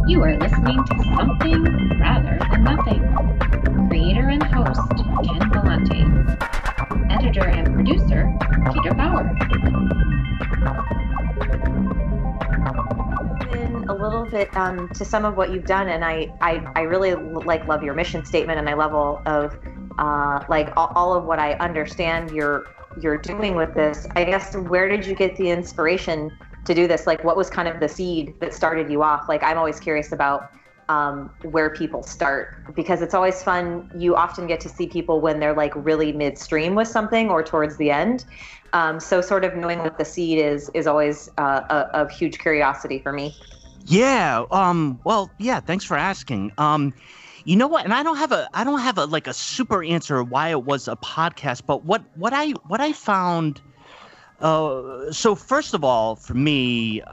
You are listening to Something Rather Than Nothing. Creator and host, Ken Vellante. Editor and producer, Peter Bauer. In a little bit to some of what you've done, and I really love your mission statement, and I love all of all of what I understand you're doing with this. I guess, where did you get the inspiration to do this? Like, what was kind of the seed that started you off? Like, I'm always curious about where people start, because it's always fun. You often get to see people when they're like really midstream with something or towards the end. So sort of knowing what the seed is always a huge curiosity for me. Yeah. Well, yeah. Thanks for asking. You know what? And I don't have a like a super answer why it was a podcast, but what I found. So first of all, for me,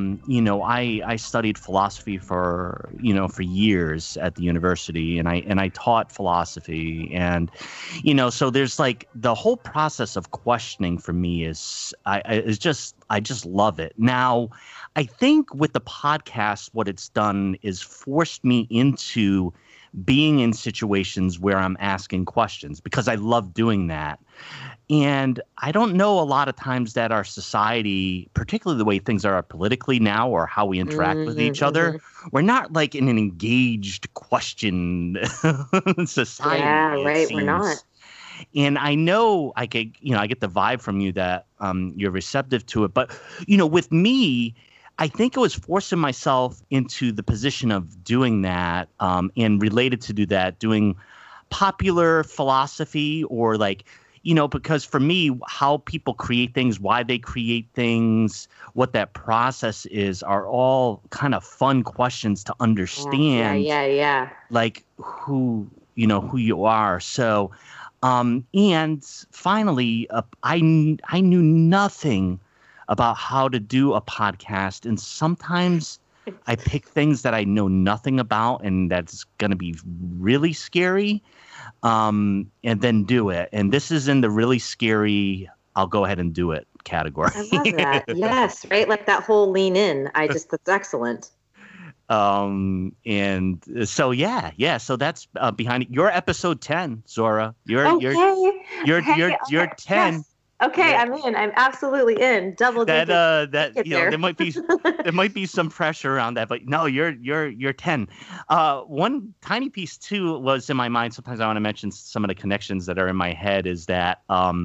I studied philosophy for years at the university, and I taught philosophy, and so there's like the whole process of questioning for me I just love it. Now, I think with the podcast, what it's done is forced me into being in situations where I'm asking questions, because I love doing that. And I don't know a lot of times that our society, particularly the way things are politically now, or how we interact with each other, we're not like in an engaged question society. Yeah, right. We're not. And I know I get the vibe from you that you're receptive to it. But, with me, I think it was forcing myself into the position of doing that, and related to do that, doing popular philosophy, or like, because for me, how people create things, why they create things, what that process is, are all kind of fun questions to understand. Yeah. Like who you are. So, and finally, I knew nothing about how to do a podcast, and sometimes I pick things that I know nothing about, and that's going to be really scary, and then do it. And this is in the really scary, I'll go ahead and do it category. I love that. Yes, right? Like that whole lean in. That's excellent. And so, yeah. So that's behind it. You're episode 10, Zora. You're 10. Yes. Okay, yeah. I'm in. I'm absolutely in. Double digits. There might be some pressure around that, but no, you're 10. One tiny piece too was in my mind. Sometimes I want to mention some of the connections that are in my head. Is that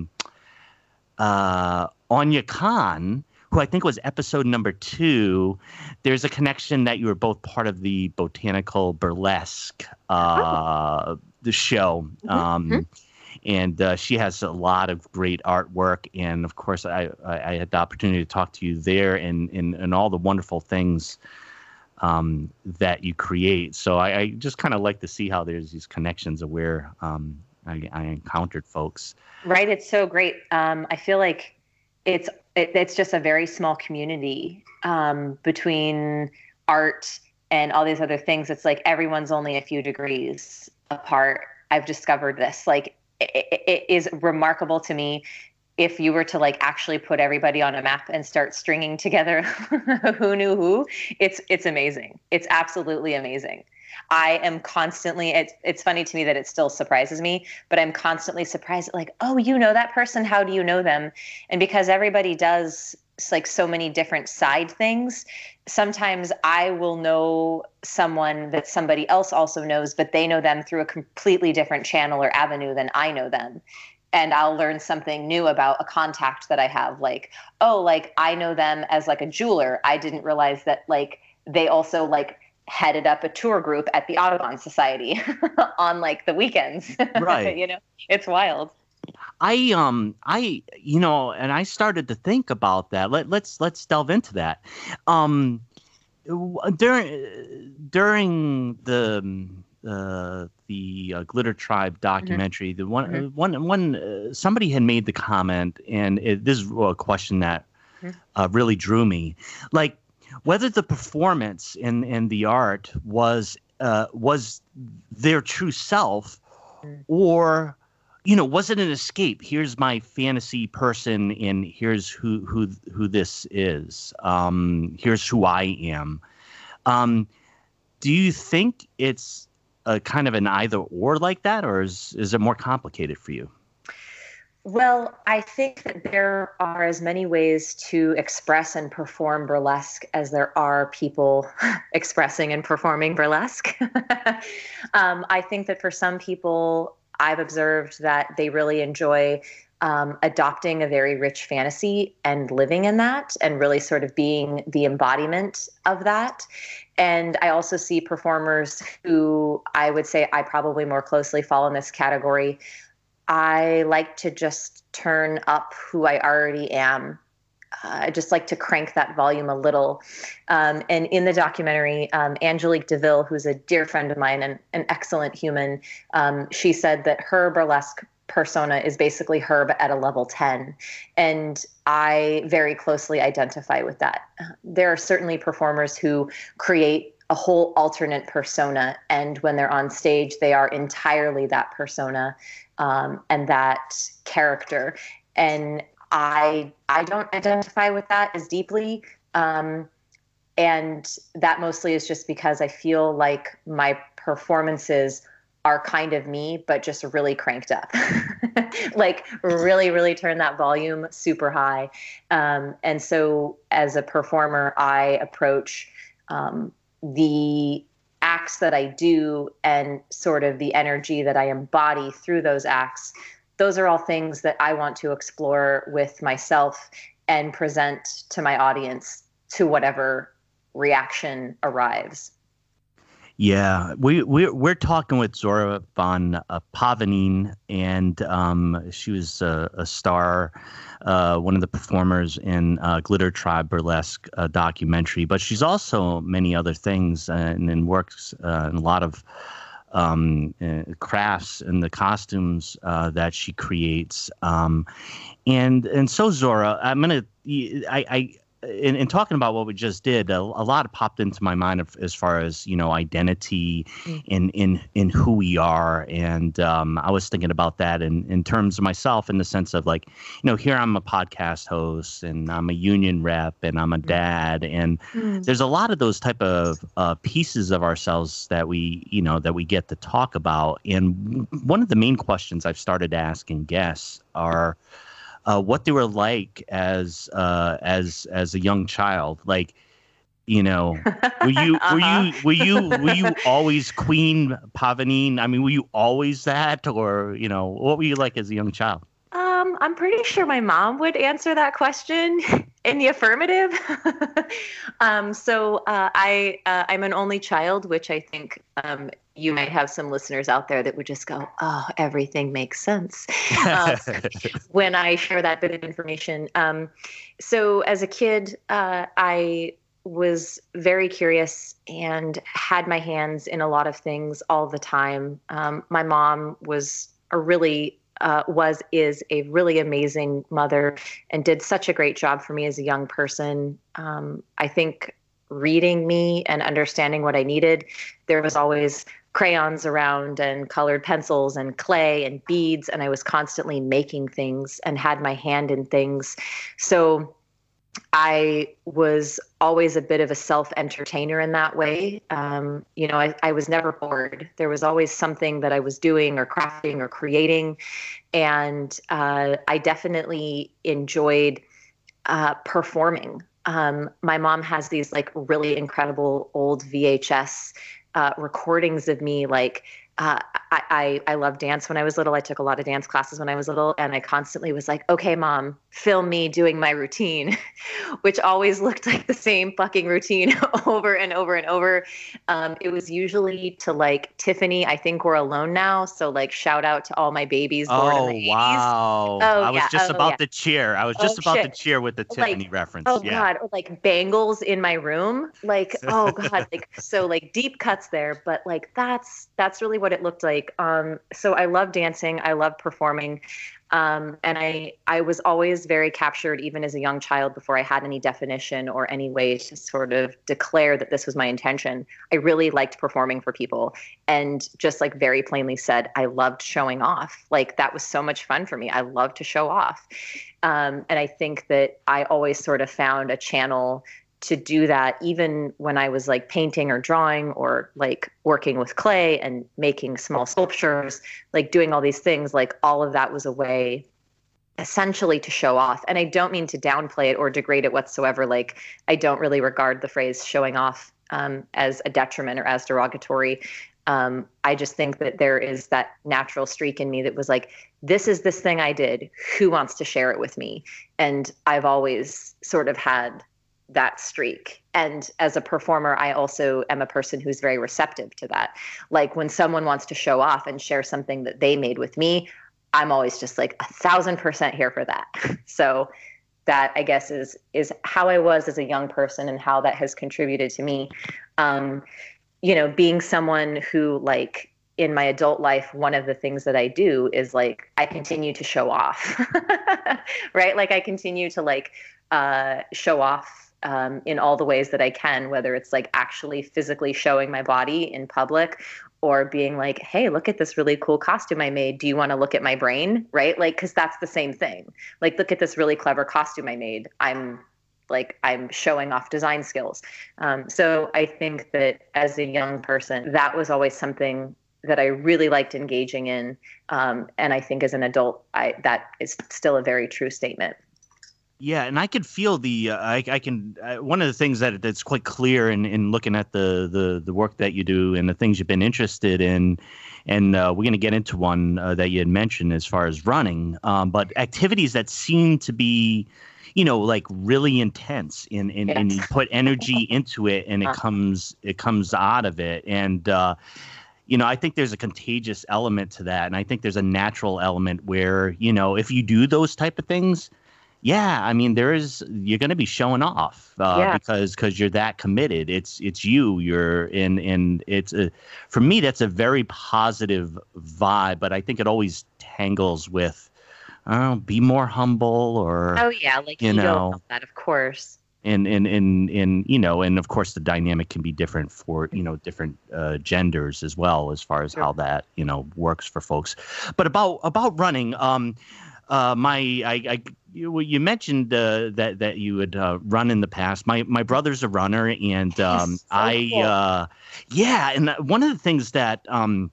Anya Khan, who I think was episode number 2, there's a connection that you were both part of the Botanical Burlesque the show. And she has a lot of great artwork. And, of course, I had the opportunity to talk to you there and all the wonderful things that you create. So I just kind of like to see how there's these connections of where I encountered folks. Right. It's so great. I feel like it's just a very small community between art and all these other things. It's like everyone's only a few degrees apart. I've discovered this. Like, it is remarkable to me if you were to like actually put everybody on a map and start stringing together who knew who. It's amazing. It's absolutely amazing. I am constantly, it's funny to me that it still surprises me, but I'm constantly surprised at like, oh, you know that person, how do you know them? And because everybody does like so many different side things, sometimes I will know someone that somebody else also knows, but they know them through a completely different channel or avenue than I know them. And I'll learn something new about a contact that I have. Like, oh, like I know them as like a jeweler. I didn't realize that like they also like headed up a tour group at the Audubon Society on like the weekends. Right. It's wild. And I started to think about that. Let's delve into that. During the Glitter Tribe documentary, the one somebody had made the comment, and this is a question that really drew me, like whether the performance and the art was their true self, or was it an escape? Here's my fantasy person, and here's who this is. Here's who I am. do you think it's a kind of an either or like that, or is it more complicated for you? Well, I think that there are as many ways to express and perform burlesque as there are people expressing and performing burlesque. I think that for some people, I've observed that they really enjoy adopting a very rich fantasy and living in that and really sort of being the embodiment of that. And I also see performers who I would say I probably more closely fall in this category. I like to just turn up who I already am. I just like to crank that volume a little. And in the documentary, Angelique DeVille, who's a dear friend of mine and an excellent human, she said that her burlesque persona is basically her, but at a level 10. And I very closely identify with that. There are certainly performers who create a whole alternate persona. And when they're on stage, they are entirely that persona and that character. And I don't identify with that as deeply. And that mostly is just because I feel like my performances are kind of me, but just really cranked up. Like really, really turn that volume super high. And so as a performer, I approach the acts that I do and sort of the energy that I embody through those acts. Those are all things that I want to explore with myself and present to my audience to whatever reaction arrives. Yeah, we're talking with Zora von Pavanin, and she was a star, one of the performers in Glitter Tribe burlesque documentary. But she's also many other things, and works in a lot of crafts and the costumes that she creates. And so Zora, in talking about what we just did, a lot popped into my mind as far as, identity in who we are. And I was thinking about that in terms of myself, in the sense of like, here I'm a podcast host and I'm a union rep and I'm a dad. And there's a lot of those type of pieces of ourselves that we get to talk about. And one of the main questions I've started asking guests are, what they were like as a young child. Like, were you always Queen Pavanin? I mean, were you always that, or what were you like as a young child? I'm pretty sure my mom would answer that question in the affirmative. So I'm an only child, which I think you might have some listeners out there that would just go, oh, everything makes sense when I share that bit of information. So as a kid, I was very curious and had my hands in a lot of things all the time. My mom is a really amazing mother and did such a great job for me as a young person. I think reading me and understanding what I needed, there was always crayons around and colored pencils and clay and beads, and I was constantly making things and had my hand in things. So I was always a bit of a self-entertainer in that way. I was never bored. There was always something that I was doing or crafting or creating. And I definitely enjoyed performing. My mom has these like really incredible old VHS recordings of me. Like I loved dance when I was little. I took a lot of dance classes when I was little, and I constantly was like, okay, Mom, film me doing my routine, which always looked like the same fucking routine over and over and over. It was usually to like Tiffany, I Think We're Alone Now. So like shout out to all my babies born in the 80s. Wow. I was just about to cheer. I was just about to cheer with the Tiffany reference. Oh God. Or like bangles in my room. Like, oh God. So deep cuts there, but like that's really what it looked like. So I love dancing. I love performing. And I was always very captured, even as a young child, before I had any definition or any way to sort of declare that this was my intention. I really liked performing for people, and just like very plainly said, I loved showing off. Like that was so much fun for me. I loved to show off. And I think that I always sort of found a channel to do that, even when I was like painting or drawing or like working with clay and making small sculptures, like doing all these things, like all of that was a way essentially to show off. And I don't mean to downplay it or degrade it whatsoever. Like, I don't really regard the phrase showing off as a detriment or as derogatory. I just think that there is that natural streak in me that was like, this is this thing I did. Who wants to share it with me? And I've always sort of had that streak. And as a performer, I also am a person who's very receptive to that. Like when someone wants to show off and share something that they made with me, I'm always just like 1,000% here for that. So that, I guess, is how I was as a young person and how that has contributed to me. Being someone who, like, in my adult life, one of the things that I do is like I continue to show off, right? Like I continue to like show off in all the ways that I can, whether it's like actually physically showing my body in public or being like, hey, look at this really cool costume I made. Do you want to look at my brain? Right? Like, because that's the same thing. Like, look at this really clever costume I made. I'm showing off design skills. So I think that as a young person, that was always something that I really liked engaging in. And I think as an adult, that is still a very true statement. Yeah, and I could feel one of the things that's quite clear in looking at the work that you do and the things you've been interested in, and we're going to get into one that you had mentioned as far as running, but activities that seem to be, like really intense and you put energy into it and it comes out of it. And, I think there's a contagious element to that. And I think there's a natural element where, if you do those type of things, yeah, I mean, you're going to be showing off because you're that committed. It's you. You're in, and for me, that's a very positive vibe. But I think it always tangles with, be more humble or. Oh yeah, like you know that, of course. And of course the dynamic can be different for different genders as well as far as how that works for folks. But about running, you mentioned that you had run in the past. My brother's a runner, and cool. And one of the things that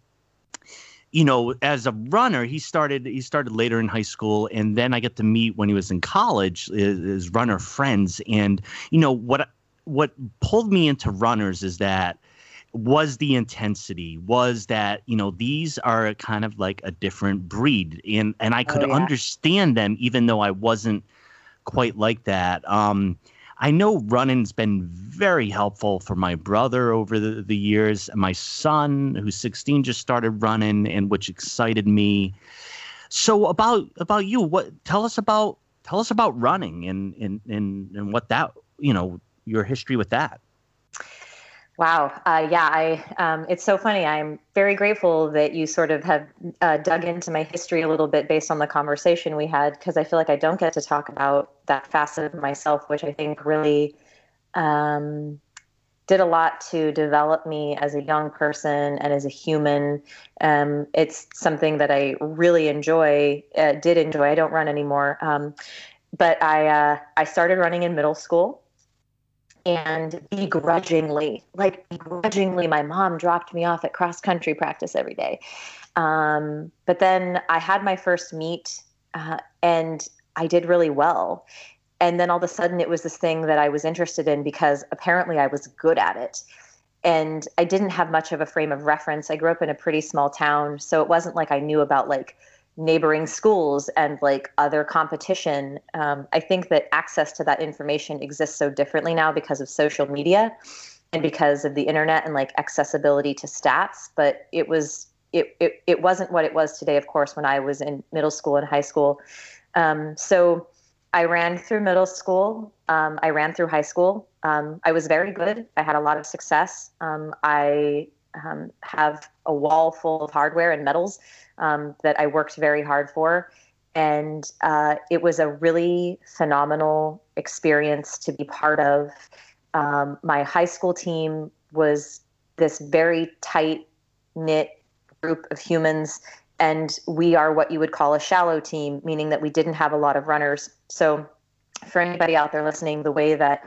as a runner, he started later in high school, and then I got to meet when he was in college his runner friends, and what pulled me into runners was the intensity, was that, these are kind of like a different breed. And I could understand them, even though I wasn't quite like that. I know running's been very helpful for my brother over the years. My son, who's 16, just started running, and which excited me. So about you, tell us about running and what that, your history with that. Wow. It's so funny. I'm very grateful that you sort of have dug into my history a little bit based on the conversation we had, because I feel like I don't get to talk about that facet of myself, which I think really did a lot to develop me as a young person and as a human. It's something that I really did enjoy. I don't run anymore. But I started running in middle school. And begrudgingly, my mom dropped me off at cross country practice every day. But then I had my first meet and I did really well. And then all of a sudden it was this thing that I was interested in because apparently I was good at it. And I didn't have much of a frame of reference. I grew up in a pretty small town, so it wasn't like I knew about like neighboring schools and like other competition. I think that access to that information exists so differently now because of social media and because of the internet and like accessibility to stats. But it wasn't what it was today, of course, when I was in middle school and high school. So I ran through middle school. I ran through high school. I was very good. I had a lot of success. I have a wall full of hardware and medals that I worked very hard for. And it was a really phenomenal experience to be part of. My high school team was this very tight-knit group of humans, and we are what you would call a shallow team, meaning that we didn't have a lot of runners. So for anybody out there listening, the way that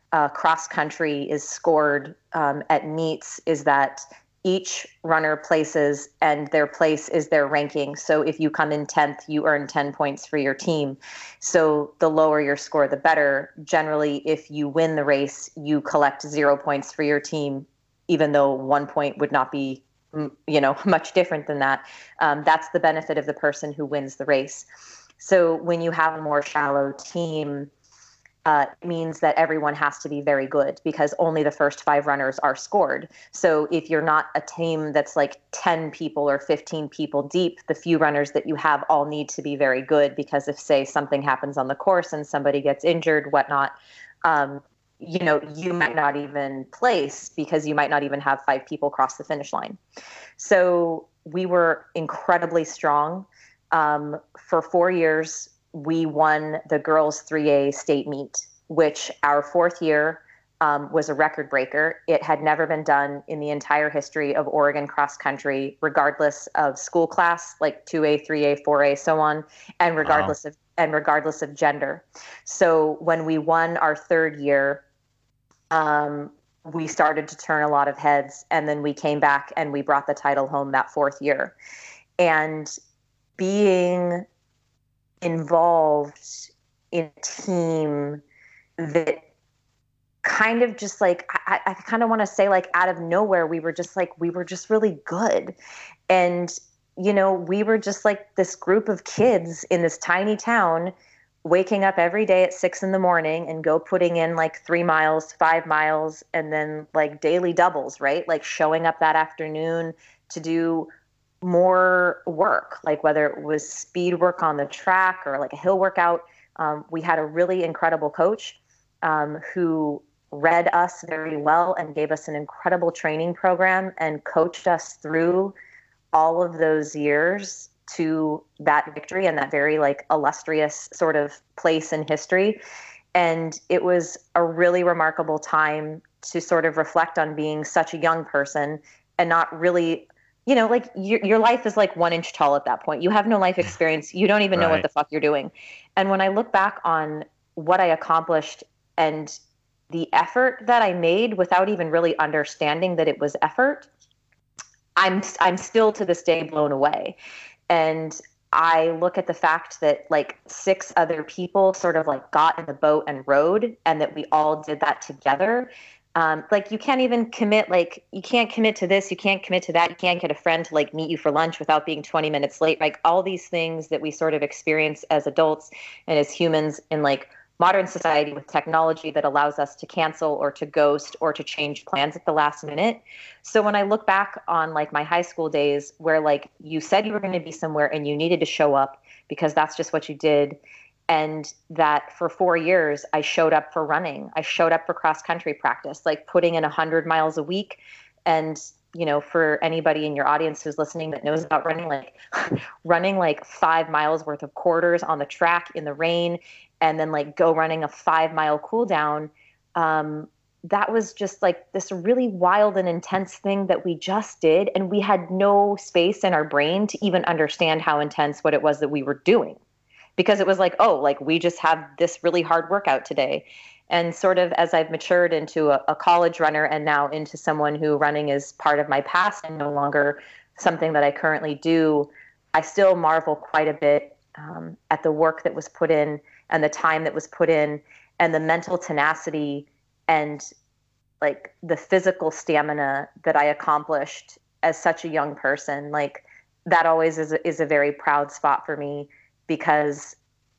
cross country is scored at meets is that each runner places and their place is their ranking. So if you come in 10th, you earn 10 points for your team. So the lower your score, the better. Generally, if you win the race, you collect 0 points for your team, even though 1 point would not be, much different than that. That's the benefit of the person who wins the race. So when you have a more shallow team, it means that everyone has to be very good because only the first 5 runners are scored. So if you're not a team that's like 10 people or 15 people deep, the few runners that you have all need to be very good because if, say, something happens on the course and somebody gets injured, whatnot, you might not even place because you might not even have 5 people cross the finish line. So we were incredibly strong. For 4 years, we won the girls 3A state meet, which our 4th year was a record breaker. It had never been done in the entire history of Oregon cross country, regardless of school class, like 2A, 3A, 4A, so on, and regardless of gender. So when we won our 3rd year, we started to turn a lot of heads, and then we came back and we brought the title home that 4th year. And being involved in a team that kind of just like, I kind of want to say like out of nowhere, we were just really good. And, we were just like this group of kids in this tiny town waking up every day at 6 a.m. and go putting in like 3 miles, 5 miles, and then like daily doubles, right? Like showing up that afternoon to do more work, like whether it was speed work on the track or like a hill workout. We had a really incredible coach who read us very well and gave us an incredible training program and coached us through all of those years to that victory and that very like illustrious sort of place in history. And it was a really remarkable time to sort of reflect on being such a young person and not really, like your life is like 1 inch tall at that point. You have no life experience. You don't even know what the fuck you're doing. And when I look back on what I accomplished and the effort that I made without even really understanding that it was effort, I'm still to this day blown away. And I look at the fact that like 6 other people sort of like got in the boat and rowed, and that we all did that together. Like you can't even commit, like you can't commit to this, you can't commit to that, you can't get a friend to like meet you for lunch without being 20 minutes late. Like all these things that we sort of experience as adults and as humans in like modern society with technology that allows us to cancel or to ghost or to change plans at the last minute. So when I look back on like my high school days where like you said you were going to be somewhere and you needed to show up because that's just what you did. And that for 4 years, I showed up for running. I showed up for cross country practice, like putting in 100 miles a week. And, for anybody in your audience who's listening that knows about running, like running like 5 miles worth of quarters on the track in the rain, and then like go running a 5 mile cool down. That was just like this really wild and intense thing that we just did. And we had no space in our brain to even understand how intense what it was that we were doing. Because it was like, oh, like we just have this really hard workout today. And sort of as I've matured into a college runner and now into someone who running is part of my past and no longer something that I currently do, I still marvel quite a bit at the work that was put in and the time that was put in and the mental tenacity and like the physical stamina that I accomplished as such a young person. Like that always is a very proud spot for me, because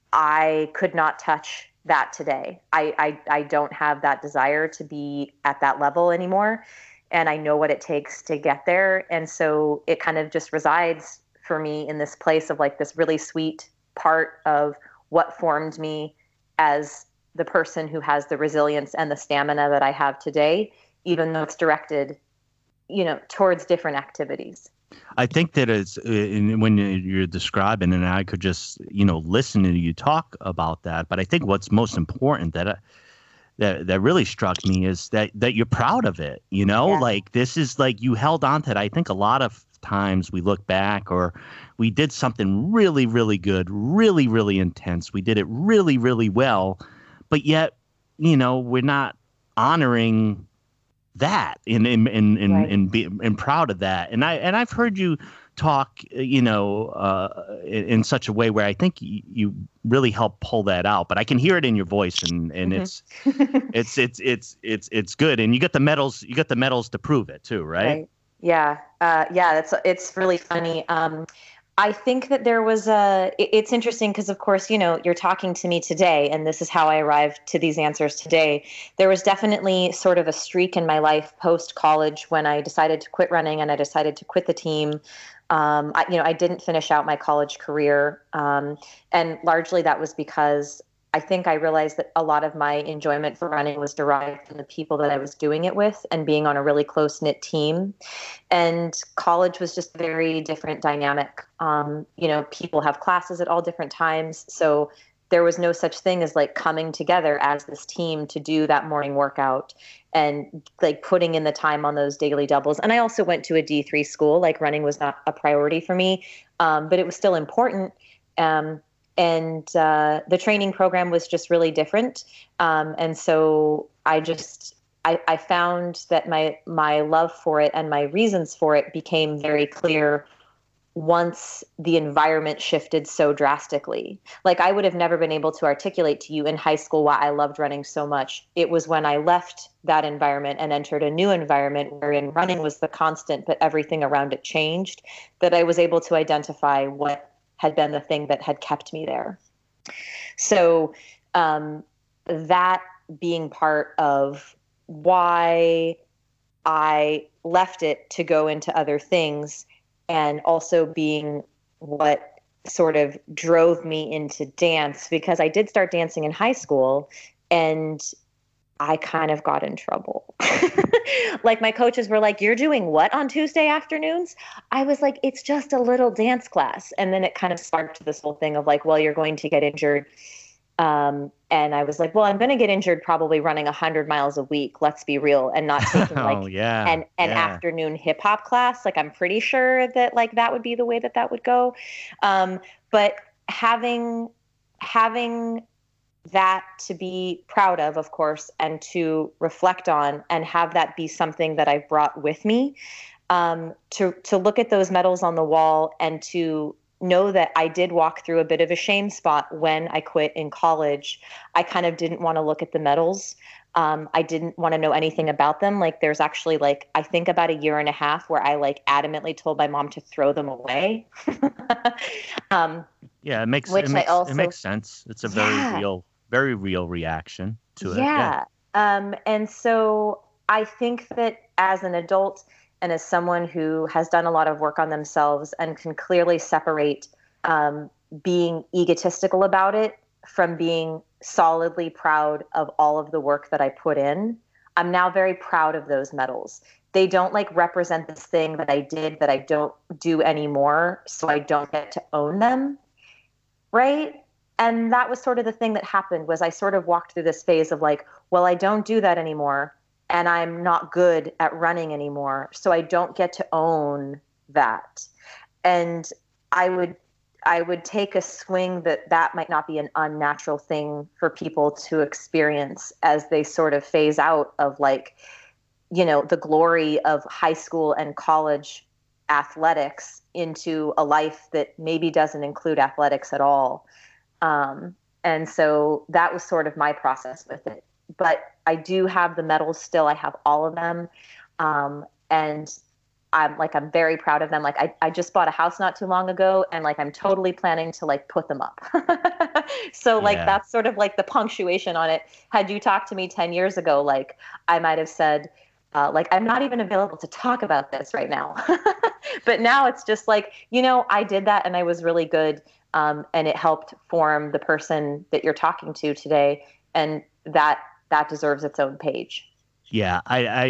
I could not touch that today. I don't have that desire to be at that level anymore. And I know what it takes to get there. And so it kind of just resides for me in this place of like this really sweet part of what formed me as the person who has the resilience and the stamina that I have today, even though it's directed, towards different activities. I think that it's when you're describing, and I could just listen to you talk about that. But I think what's most important that really struck me is that you're proud of it. Yeah. Like this is like you held on to it. I think a lot of times we look back or we did something really, really good, really, really intense. We did it really, really well, but yet we're not honoring that and being proud of that. And I've heard you talk, in such a way where I think you really help pull that out. But I can hear it in your voice, and it's good. And you got the medals. You got the medals to prove it too, right? Yeah. It's really funny. I think that there was it's interesting because, of course, you're talking to me today, and this is how I arrived to these answers today. There was definitely sort of a streak in my life post-college when I decided to quit running and I decided to quit the team. I didn't finish out my college career. And largely that was because I think I realized that a lot of my enjoyment for running was derived from the people that I was doing it with and being on a really close-knit team. And college was just a very different dynamic. People have classes at all different times. So there was no such thing as like coming together as this team to do that morning workout and like putting in the time on those daily doubles. And I also went to a D3 school. Like running was not a priority for me, but it was still important. And the training program was just really different. And so I found that my love for it and my reasons for it became very clear once the environment shifted so drastically. Like I would have never been able to articulate to you in high school why I loved running so much. It was when I left that environment and entered a new environment wherein running was the constant, but everything around it changed, that I was able to identify what had been the thing that had kept me there. So that being part of why I left it to go into other things, and also being what sort of drove me into dance, because I did start dancing in high school and I kind of got in trouble. Like my coaches were like, "You're doing what on Tuesday afternoons?" I was like, "It's just a little dance class." And then it kind of sparked this whole thing of like, well, you're going to get injured. And I was like, well, I'm going to get injured probably running 100 miles a week. Let's be real, and not taking an afternoon hip hop class. Like I'm pretty sure that like that would be the way that would go. But having that to be proud of course, and to reflect on and have that be something that I've brought with me, to look at those medals on the wall and to know that I did walk through a bit of a shame spot when I quit in college. I kind of didn't want to look at the medals. I didn't want to know anything about them. Like there's actually like, I think about 1.5 years where I like adamantly told my mom to throw them away. Yeah, it makes sense. It's a very real reaction to it. Yeah. And so I think that as an adult and as someone who has done a lot of work on themselves and can clearly separate being egotistical about it from being solidly proud of all of the work that I put in, I'm now very proud of those medals. They don't like represent this thing that I did that I don't do anymore, so I don't get to own them, right? And that was sort of the thing that happened, was I sort of walked through this phase of like, well, I don't do that anymore, and I'm not good at running anymore, so I don't get to own that. And I would take a swing that might not be an unnatural thing for people to experience as they sort of phase out of like, the glory of high school and college athletics into a life that maybe doesn't include athletics at all. And so that was sort of my process with it. But I do have the medals still. I have all of them. And I'm very proud of them. Like I just bought a house not too long ago, and like I'm totally planning to like put them up. So like that's sort of like the punctuation on it. Had you talked to me 10 years ago, like I might have said, like I'm not even available to talk about this right now. But now it's just like, I did that and I was really good. And it helped form the person that you're talking to today. And that deserves its own page. Yeah,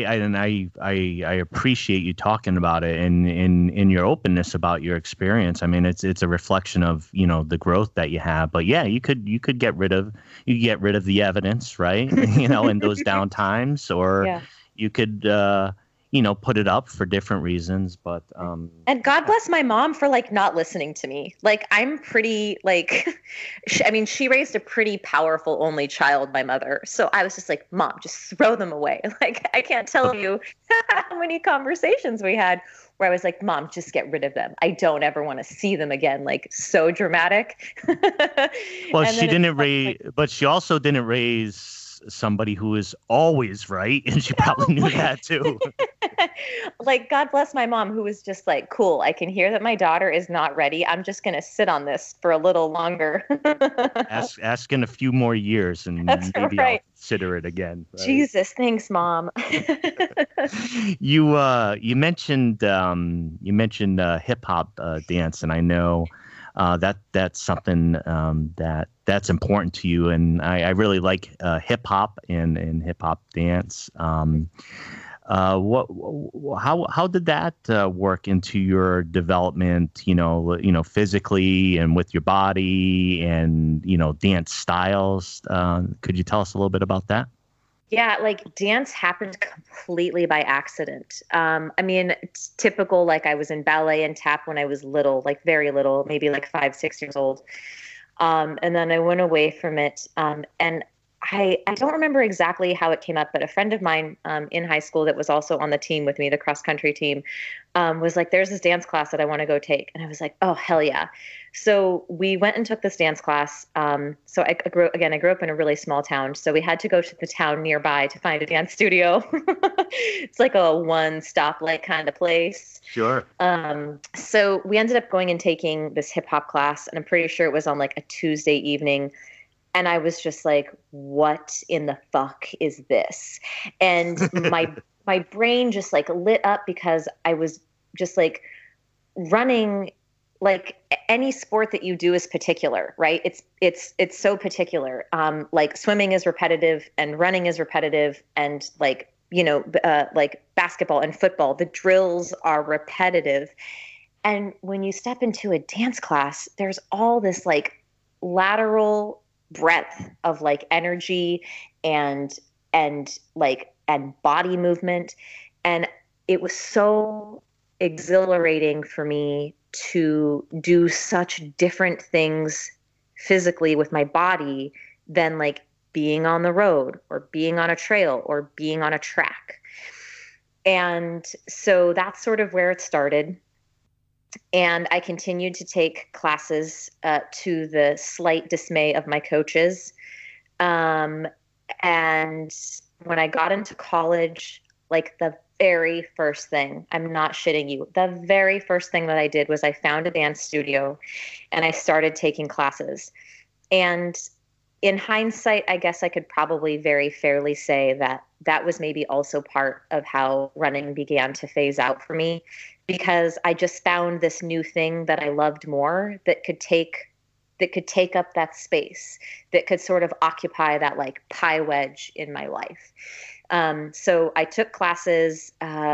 I appreciate you talking about it and in your openness about your experience. I mean, it's a reflection of the growth that you have. But yeah, you could get rid of the evidence, right? In those down times, or you could put it up for different reasons. But and God bless my mom for like not listening to me. Like I'm pretty like, she raised a pretty powerful only child, my mother. So I was just like, Mom, just throw them away. Like I can't tell you how many conversations we had where I was like, Mom, just get rid of them. I don't ever want to see them again. Like so dramatic. Well, but she also didn't raise somebody who is always right, and she probably knew that too. Like God bless my mom, who was just like, cool, I can hear that my daughter is not ready. I'm just going to sit on this for a little longer. Ask in a few more years, and That's maybe right. I'll consider it again. Right? Jesus, thanks, Mom. You mentioned hip hop dance, and I know that's something that's important to you, and I really like hip hop and hip hop dance. How did that work into your development? Physically and with your body, and dance styles. Could you tell us a little bit about that? Yeah, like dance happened completely by accident. It's typical, like I was in ballet and tap when I was little, like very little, maybe like 5, 6 years old. And then I went away from it. And I don't remember exactly how it came up, but a friend of mine in high school that was also on the team with me, the cross country team, was like, there's this dance class that I want to go take. And I was like, oh, hell yeah. So we went and took this dance class. So I grew up in a really small town. So we had to go to the town nearby to find a dance studio. It's like a one stoplight kind of place. Sure. So we ended up going and taking this hip hop class, and I'm pretty sure it was on like a Tuesday evening. And I was just like, what in the fuck is this? And my brain just like lit up, because I was just like running. Like any sport that you do is particular, right? It's so particular. Like swimming is repetitive and running is repetitive, and like basketball and football, the drills are repetitive. And when you step into a dance class, there's all this like lateral breadth of like energy and body movement, and it was so exhilarating for me to do such different things physically with my body than like being on the road or being on a trail or being on a track. And so that's sort of where it started. And I continued to take classes to the slight dismay of my coaches. And when I got into college, like the very first thing, I'm not shitting you, the very first thing that I did was I found a dance studio and I started taking classes. And in hindsight, I guess I could probably very fairly say that that was maybe also part of how running began to phase out for me, because I just found this new thing that I loved more, that could take up that space, that could sort of occupy that like pie wedge in my life. So I took classes.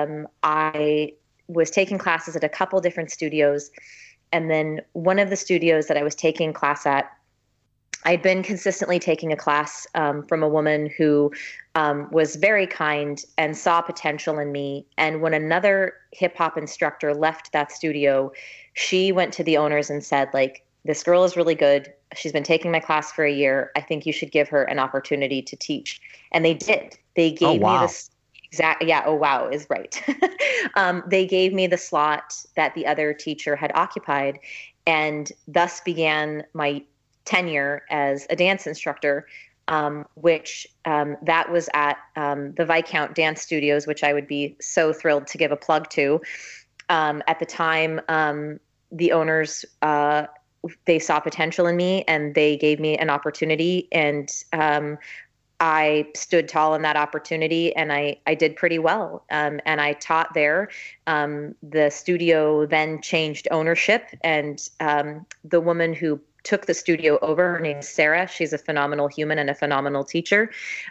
I was taking classes at a couple different studios. And then one of the studios that I was taking class at, I'd been consistently taking a class from a woman who was very kind and saw potential in me. And when another hip hop instructor left that studio, she went to the owners and said, like, this girl is really good. She's been taking my class for a year. I think you should give her an opportunity to teach. And they did. They gave me this exact, yeah, oh wow is right. They gave me the slot that the other teacher had occupied, and thus began my tenure as a dance instructor, which that was at the Viscount Dance Studios, which I would be so thrilled to give a plug to. At the time, the owners, they saw potential in me and they gave me an opportunity, and I stood tall in that opportunity, and I did pretty well. And I taught there. The studio then changed ownership, and the woman who took the studio over, her name is Sarah. She's a phenomenal human and a phenomenal teacher.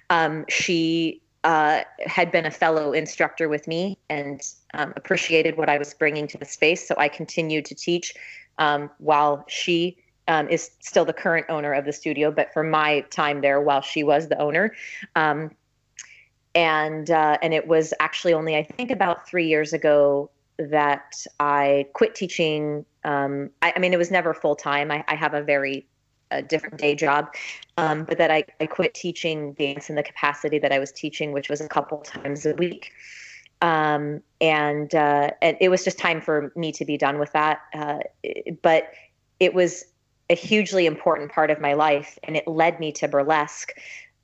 She had been a fellow instructor with me and appreciated what I was bringing to the space. So I continued to teach while she is still the current owner of the studio, but for my time there while she was the owner. And it was actually only, I think, about 3 years ago that I quit teaching. I mean, it was never full time. I have a different day job, but that I quit teaching dance in the capacity that I was teaching, which was a couple times a week. And it was just time for me to be done with that. But it was a hugely important part of my life, and it led me to burlesque.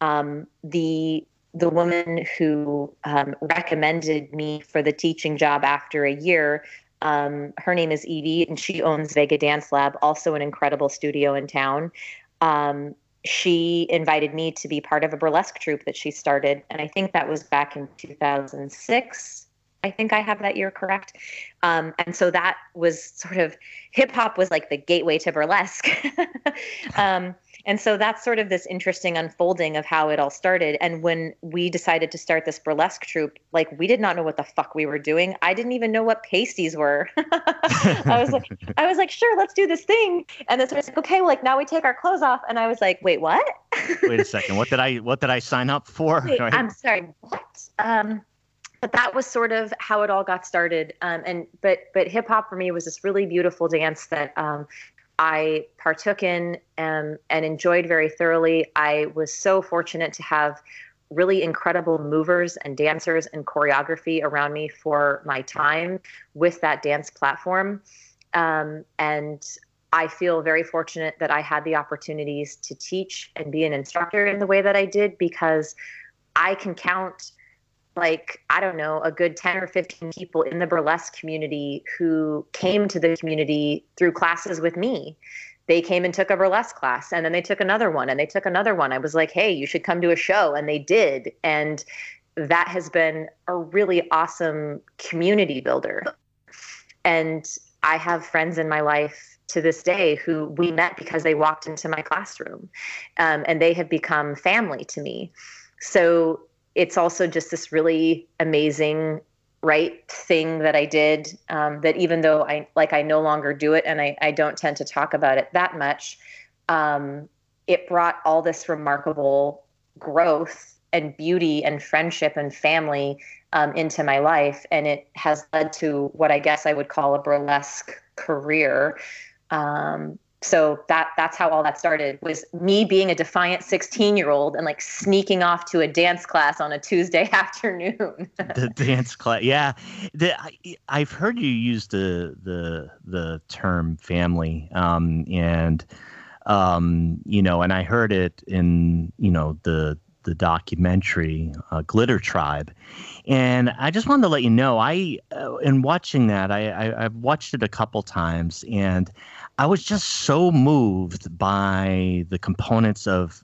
The woman who recommended me for the teaching job after a year, her name is Edie, and she owns Vega Dance Lab, also an incredible studio in town. She invited me to be part of a burlesque troupe that she started, and I think that was back in 2006. I think I have that year correct. And so that was sort of, hip hop was like the gateway to burlesque. And so that's sort of this interesting unfolding of how it all started. And when we decided to start this burlesque troupe, like, we did not know what the fuck we were doing. I didn't even know what pasties were. I was like, sure, let's do this thing. And then so I was like, okay, well, like, now we take our clothes off. And I was like, wait, what? Wait a second. What did I sign up for? Wait, I'm sorry. What? But that was sort of how it all got started. But hip hop for me was this really beautiful dance that I partook in and enjoyed very thoroughly. I was so fortunate to have really incredible movers and dancers and choreography around me for my time with that dance platform. And I feel very fortunate that I had the opportunities to teach and be an instructor in the way that I did, because I can count, like, I don't know, a good 10 or 15 people in the burlesque community who came to the community through classes with me. They came and took a burlesque class, and then they took another one, and they took another one. I was like, hey, you should come to a show. And they did. And that has been a really awesome community builder. And I have friends in my life to this day who we met because they walked into my classroom, and they have become family to me. So it's also just this really amazing, right, thing that I did, that even though I no longer do it, and I don't tend to talk about it that much, it brought all this remarkable growth and beauty and friendship and family into my life. And it has led to what I guess I would call a burlesque career. So that's how all that started, was me being a defiant 16-year-old and like sneaking off to a dance class on a Tuesday afternoon. The dance class, yeah. I've heard you use the term family, and and I heard it in the documentary Glitter Tribe, and I just wanted to let you know, in watching that, I've watched it a couple times, and I was just so moved by the components of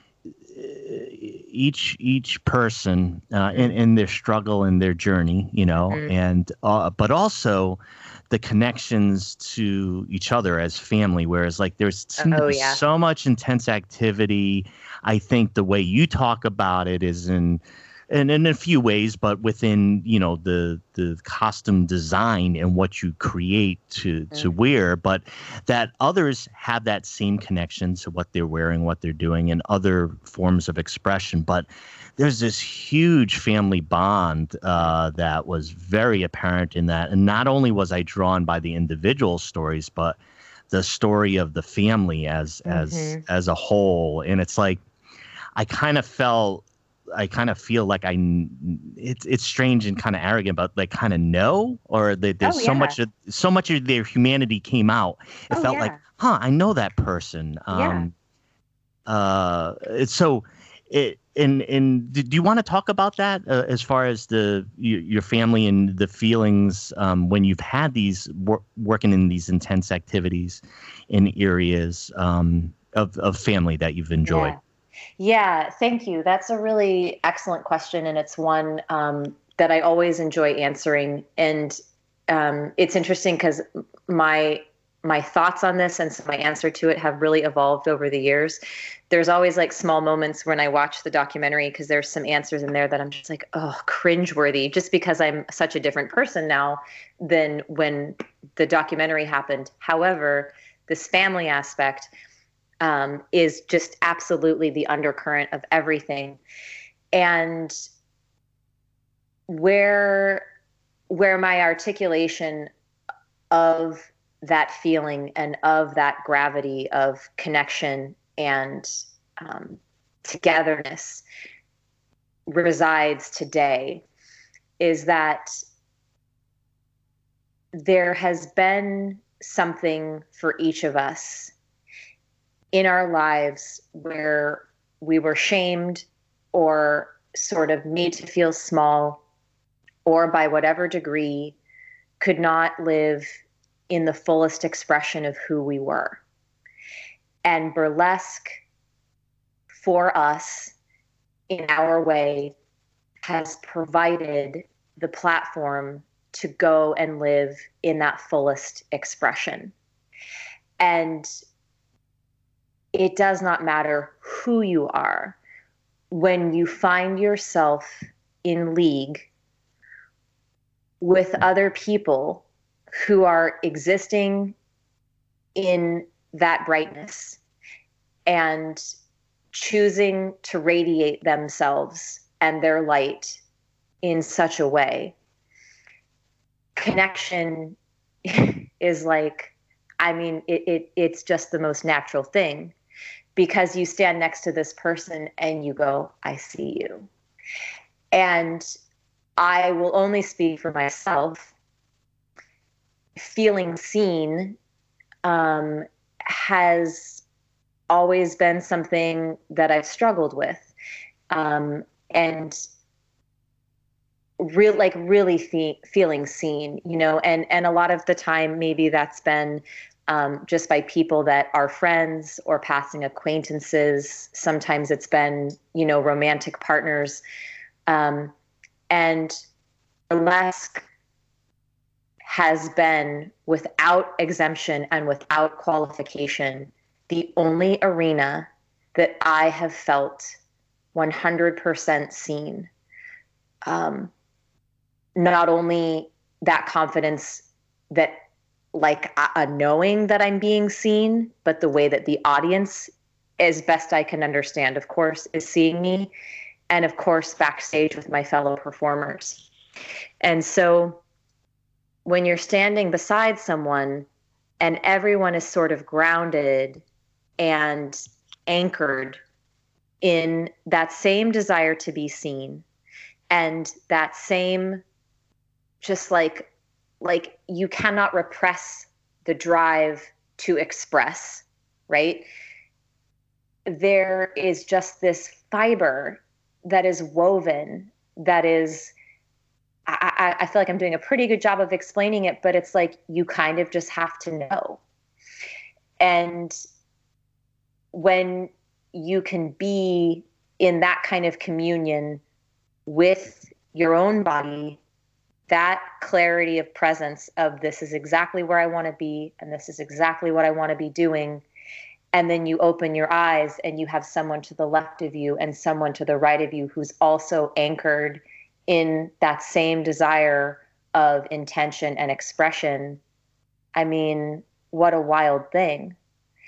each person in their struggle and their journey, Mm-hmm. and but also the connections to each other as family. Whereas, like, there's so much intense activity. I think the way you talk about it is in a few ways, but within the costume design and what you create to wear, but that others have that same connection to what they're wearing, what they're doing, and other forms of expression. But there's this huge family bond that was very apparent in that. And not only was I drawn by the individual stories, but the story of the family as a whole. And it's like, I kind of feel like it's strange and kind of arrogant, but like kind of know, or there's so much of their humanity came out. It felt like, I know that person. And do you want to talk about that as far as your family and the feelings when you've had these working in these intense activities in areas of family that you've enjoyed? Yeah, thank you. That's a really excellent question, and it's one that I always enjoy answering. And it's interesting because my thoughts on this and my answer to it have really evolved over the years. There's always like small moments when I watch the documentary, because there's some answers in there that I'm just like, oh, cringeworthy, just because I'm such a different person now than when the documentary happened. However, this family aspect is just absolutely the undercurrent of everything. And where my articulation of that feeling and of that gravity of connection and togetherness resides today is that there has been something for each of us in our lives where we were shamed or sort of made to feel small, or by whatever degree could not live in the fullest expression of who we were. And burlesque, for us, in our way, has provided the platform to go and live in that fullest expression. And it does not matter who you are. When you find yourself in league with other people who are existing in that brightness and choosing to radiate themselves and their light in such a way, connection is like, I mean, it's just the most natural thing, because you stand next to this person and you go, I see you. And I will only speak for myself. Feeling seen has always been something that I've struggled with. And really feeling seen, you know, and a lot of the time, maybe that's been just by people that are friends or passing acquaintances. Sometimes it's been, you know, romantic partners. And burlesque has been, without exemption and without qualification, the only arena that I have felt 100% seen. Not only that confidence that, like, a knowing that I'm being seen, but the way that the audience, as best I can understand, of course, is seeing me, and of course backstage with my fellow performers. And so when you're standing beside someone and everyone is sort of grounded and anchored in that same desire to be seen, and that same, just like you cannot repress the drive to express, right? There is just this fiber that is woven, that is, I feel like I'm doing a pretty good job of explaining it, but it's like you kind of just have to know. And when you can be in that kind of communion with your own body, that clarity of presence of, this is exactly where I want to be, and this is exactly what I want to be doing. And then you open your eyes and you have someone to the left of you and someone to the right of you who's also anchored in that same desire of intention and expression. I mean, what a wild thing.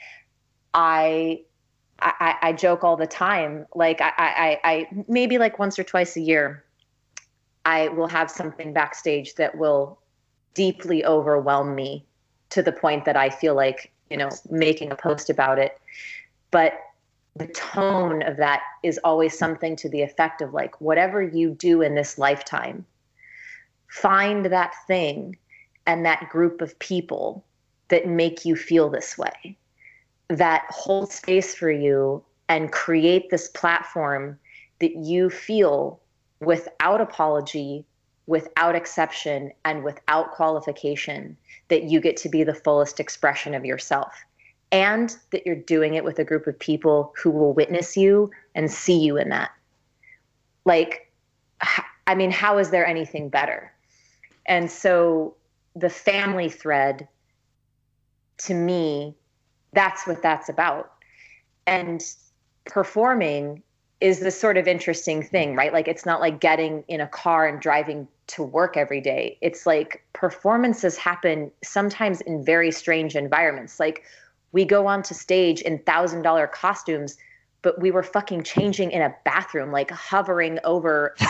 I joke all the time. Like I maybe like once or twice a year, I will have something backstage that will deeply overwhelm me to the point that I feel like, you know, making a post about it. But the tone of that is always something to the effect of, like, whatever you do in this lifetime, find that thing and that group of people that make you feel this way, that hold space for you and create this platform that you feel without apology, without exception, and without qualification, that you get to be the fullest expression of yourself, and that you're doing it with a group of people who will witness you and see you in that. Like, I mean, how is there anything better? And so the family thread, to me, that's what that's about. And performing is this sort of interesting thing, right? Like, it's not like getting in a car and driving to work every day. It's like performances happen sometimes in very strange environments. Like, we go onto stage in $1,000 costumes, but we were fucking changing in a bathroom, like hovering over like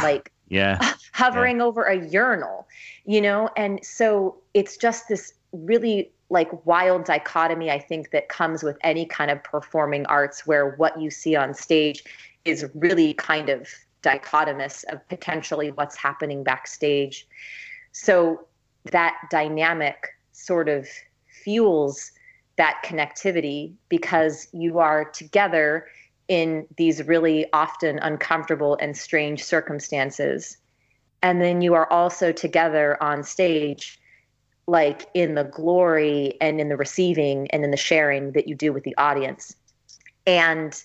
Yeah. hovering over a urinal, And so it's just this really like wild dichotomy, I think, that comes with any kind of performing arts, where what you see on stage is really kind of dichotomous of potentially what's happening backstage. So that dynamic sort of fuels that connectivity, because you are together in these really often uncomfortable and strange circumstances. And then you are also together on stage, like in the glory and in the receiving and in the sharing that you do with the audience. And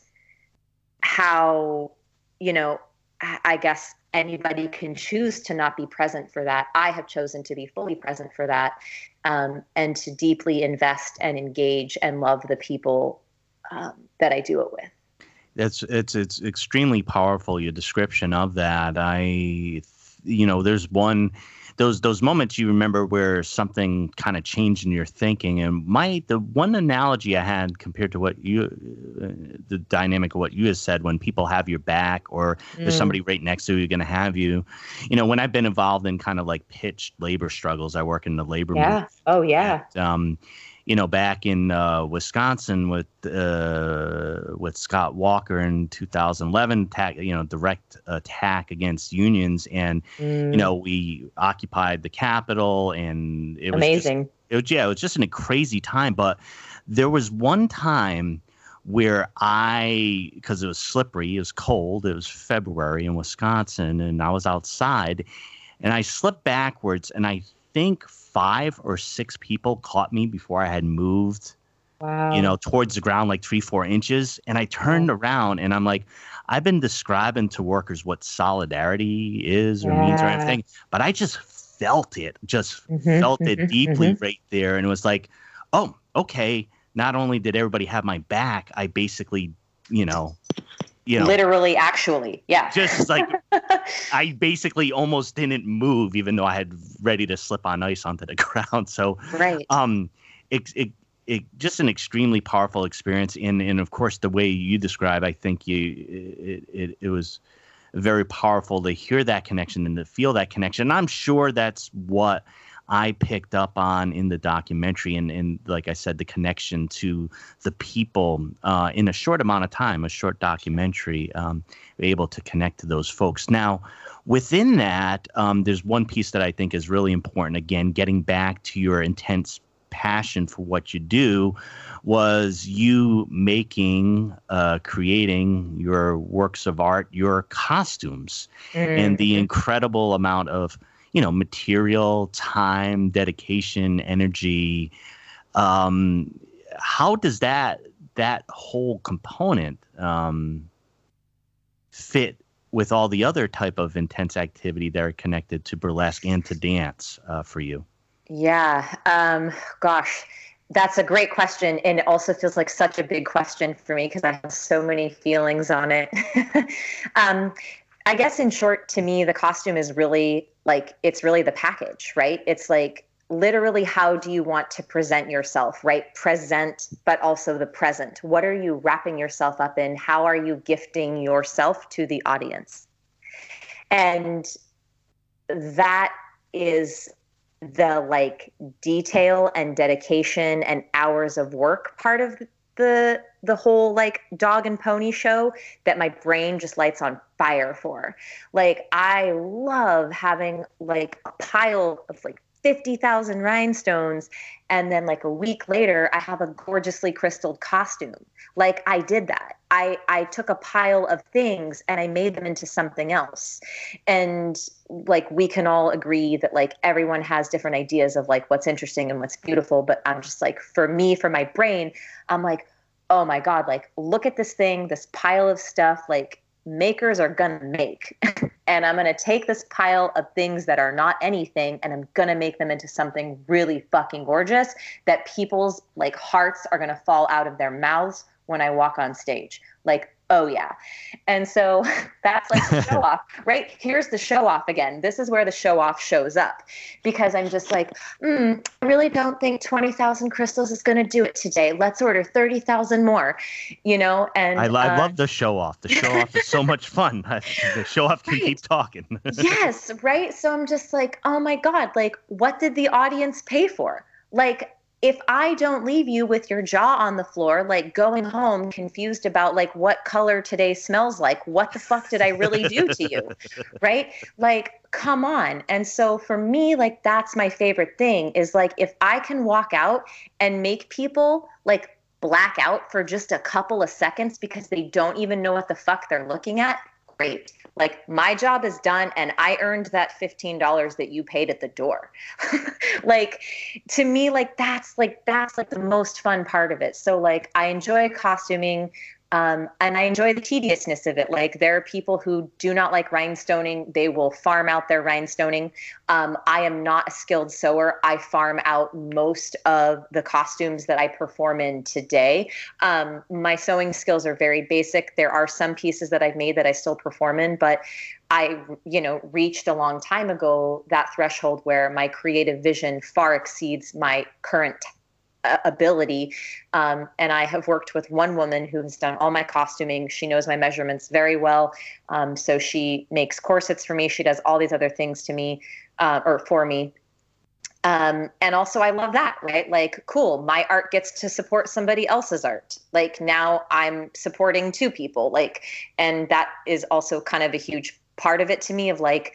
how, I guess anybody can choose to not be present for that. I have chosen to be fully present for that, and to deeply invest and engage and love the people that I do it with. It's extremely powerful, your description of that. There's those moments you remember where something kind of changed in your thinking. And the one analogy I had compared to the dynamic of what you have said, when people have your back or there's somebody right next to you going to have you, when I've been involved in kind of like pitched labor struggles, I work in the labor movement. Oh yeah. And, back in Wisconsin with Scott Walker in 2011, direct attack against unions, and we occupied the Capitol, and it was amazing. It was just a crazy time. But there was one time where because it was slippery, it was cold, it was February in Wisconsin, and I was outside, and I slipped backwards, and I think 5 or 6 people caught me before I had moved, towards the ground, like 3-4 inches. And I turned around, and I'm like, I've been describing to workers what solidarity is or means or anything, but I just felt it, deeply right there. And it was like, oh, okay. Not only did everybody have my back, I basically, literally, actually, yeah. Just like I basically almost didn't move, even though I had ready to slip on ice onto the ground. So, right. It just an extremely powerful experience, and of course the way you describe, I think it was very powerful to hear that connection and to feel that connection. And I'm sure that's what I picked up on in the documentary, and like I said, the connection to the people in a short amount of time, a short documentary, able to connect to those folks. Now, within that, there's one piece that I think is really important. Again, getting back to your intense passion for what you do, was you creating your works of art, your costumes, and the incredible amount of material, time, dedication, energy. How does that whole component fit with all the other type of intense activity that are connected to burlesque and to dance for you? Yeah. Gosh, that's a great question. And it also feels like such a big question for me, because I have so many feelings on it. I guess in short, to me, the costume is really it's really the package, right? It's like literally, how do you want to present yourself, right? Present, but also the present. What are you wrapping yourself up in? How are you gifting yourself to the audience? And that is the detail and dedication and hours of work part of the whole dog and pony show that my brain just lights on fire for. I love having a pile of 50,000 rhinestones, and then a week later I have a gorgeously crystalled costume. I did that. I took a pile of things and I made them into something else. And we can all agree that everyone has different ideas of what's interesting and what's beautiful, but I'm just for me, for my brain, I'm oh my God, look at this thing, this pile of stuff, makers are gonna make. And I'm gonna take this pile of things that are not anything, and I'm gonna make them into something really fucking gorgeous that people's hearts are gonna fall out of their mouths when I walk on stage. Oh yeah. And so that's like the show off, right? Here's the show off again. This is where the show off shows up, because I'm just like, I really don't think 20,000 crystals is going to do it today. Let's order 30,000 more, and I love the show off. The show off is so much fun. The show off can keep talking. Yes. Right. So I'm just like, oh my God, like what did the audience pay for? Like, if I don't leave you with your jaw on the floor, like going home confused about like what color today smells like, what the fuck did I really do to you? Right? Like, come on. And so for me, like, that's my favorite thing is like, if I can walk out and make people like black out for just a couple of seconds because they don't even know what the fuck they're looking at, great. Like my job is done and I earned that $15 that you paid at the door. Like to me, like that's like the most fun part of it. So like I enjoy costuming. And I enjoy the tediousness of it. Like there are people who do not like rhinestoning. They will farm out their rhinestoning. I am not a skilled sewer. I farm out most of the costumes that I perform in today. My sewing skills are very basic. There are some pieces that I've made that I still perform in, but I, reached a long time ago that threshold where my creative vision far exceeds my current ability. And I have worked with one woman who has done all my costuming. She knows my measurements very well. So she makes corsets for me. She does all these other things to me, or for me. And also I love that, right? Like, cool. My art gets to support somebody else's art. Like now I'm supporting two people, like, and that is also kind of a huge part of it to me of like,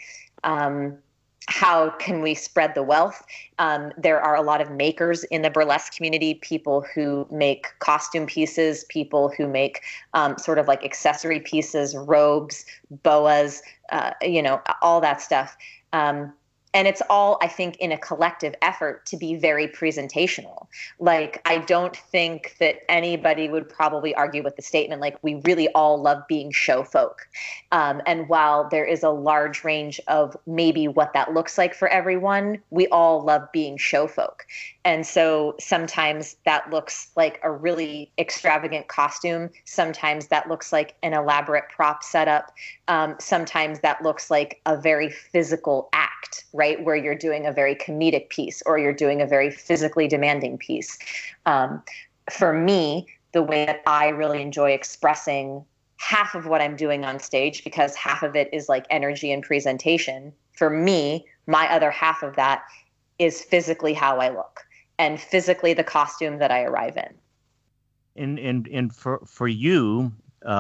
how can we spread the wealth? There are a lot of makers in the burlesque community, people who make costume pieces, people who make sort of like accessory pieces, robes, boas, all that stuff. And it's all, I think, in a collective effort to be very presentational. Like, I don't think that anybody would probably argue with the statement, like, we really all love being show folk. And while there is a large range of maybe what that looks like for everyone, we all love being show folk. And so sometimes that looks like a really extravagant costume. Sometimes that looks like an elaborate prop setup. Sometimes that looks like a very physical act, right? Where you're doing a very comedic piece or you're doing a very physically demanding piece. For me, the way that I really enjoy expressing half of what I'm doing on stage, because half of it is like energy and presentation. For me, my other half of that is physically how I look and physically the costume that I arrive in. And for you,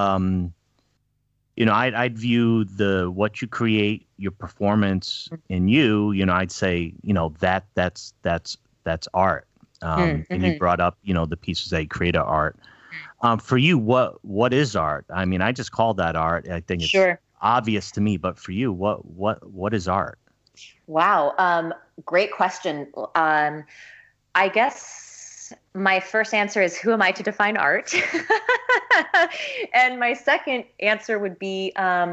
I'd view what you create, your performance in you, I'd say, that's art. And you brought up, the pieces that you create are art. For you, what is art? I mean, I just call that art. I think it's obvious to me, but for you, what is art? Wow. Great question. I guess my first answer is, who am I to define art? And my second answer would be,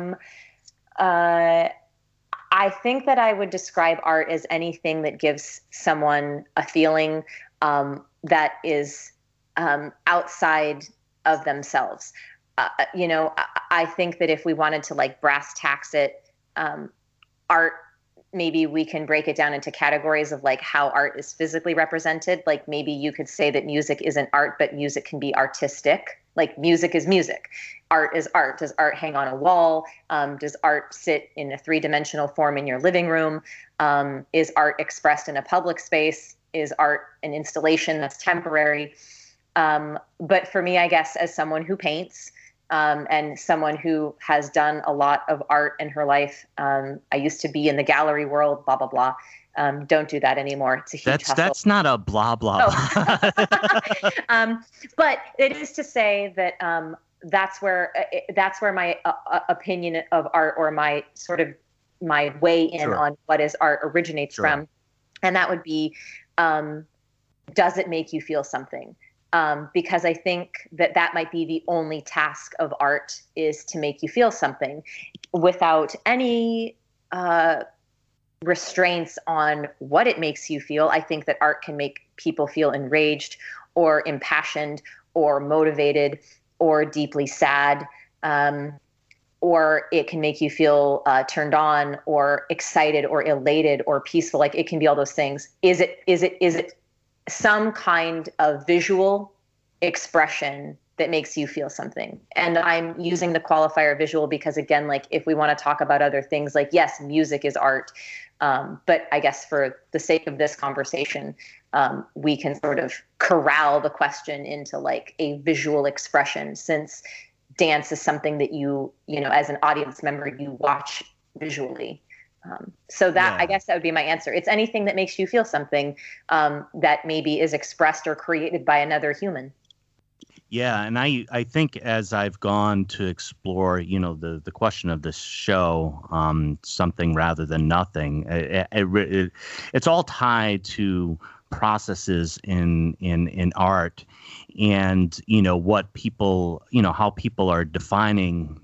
I think that I would describe art as anything that gives someone a feeling that is outside of themselves. I think that if we wanted to like brass tacks it, art, maybe we can break it down into categories of like how art is physically represented. Like maybe you could say that music isn't art, but music can be artistic. Like music is music. Art is art. Does art hang on a wall? Does art sit in a three-dimensional form in your living room? Is art expressed in a public space? Is art an installation that's temporary? But for me, I guess, as someone who paints, and someone who has done a lot of art in her life. I used to be in the gallery world, blah, blah, blah. Don't do that anymore. It's a huge hustle. That's not a blah, blah, blah. But it is to say that that's where my opinion of art, or my sort of my way in on what is art, originates from. And that would be, does it make you feel something? Because I think that might be the only task of art, is to make you feel something without any restraints on what it makes you feel. I think that art can make people feel enraged or impassioned or motivated or deeply sad. or it can make you feel turned on or excited or elated or peaceful. Like it can be all those things. Is it some kind of visual expression that makes you feel something? And I'm using the qualifier visual because, again, like if we want to talk about other things, like yes, music is art. But I guess for the sake of this conversation, we can sort of corral the question into like a visual expression, since dance is something that you know, as an audience member, you watch visually. So that, I guess that would be my answer. It's anything that makes you feel something that maybe is expressed or created by another human. Yeah, and I think as I've gone to explore, you know, the question of this show, something rather than nothing, it's all tied to processes in art, and you know what people, you know, how people are defining